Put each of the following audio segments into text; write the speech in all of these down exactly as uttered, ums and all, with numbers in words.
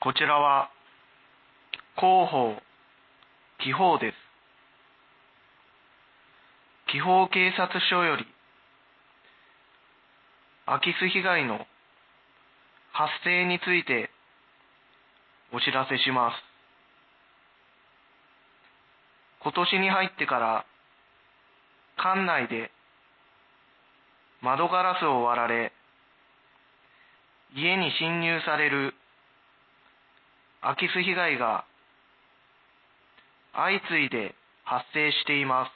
こちらは広報、記法です。記法警察署より空き巣被害の発生についてお知らせします。今年に入ってから館内で窓ガラスを割られ、家に侵入される空き巣被害が相次いで発生しています。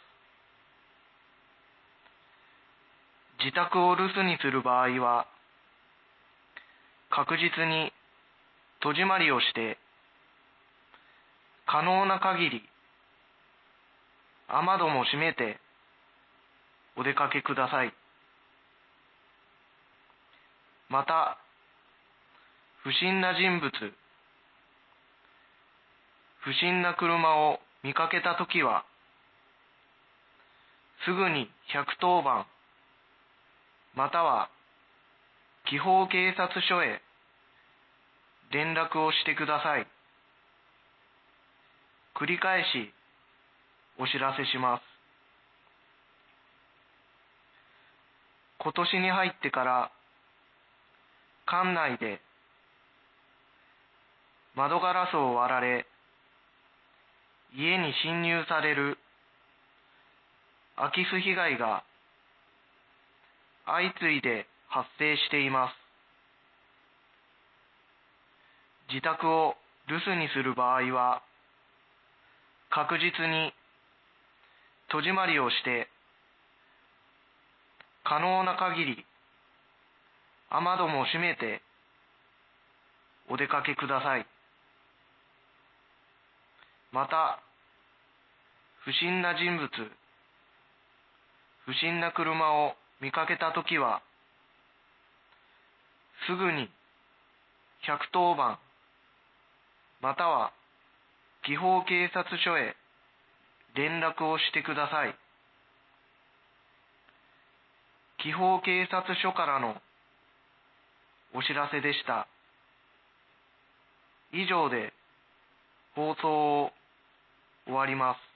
自宅を留守にする場合は、確実に戸締まりをして、可能な限り雨戸も閉めてお出かけください。また、不審な人物、不審な車を見かけたときは、すぐにひゃくとおばん、または記法警察署へ連絡をしてください。繰り返しお知らせします。今年に入ってから館内で窓ガラスを割られ、家に侵入される空き巣被害が相次いで発生しています。自宅を留守にする場合は、確実に戸締まりをして、可能な限り雨戸も閉めてお出かけください。また、不審な人物、不審な車を見かけたときは、すぐにひゃくとおばん、または記法警察署へ連絡をしてください。記法警察署からのお知らせでした。以上で放送を終わります。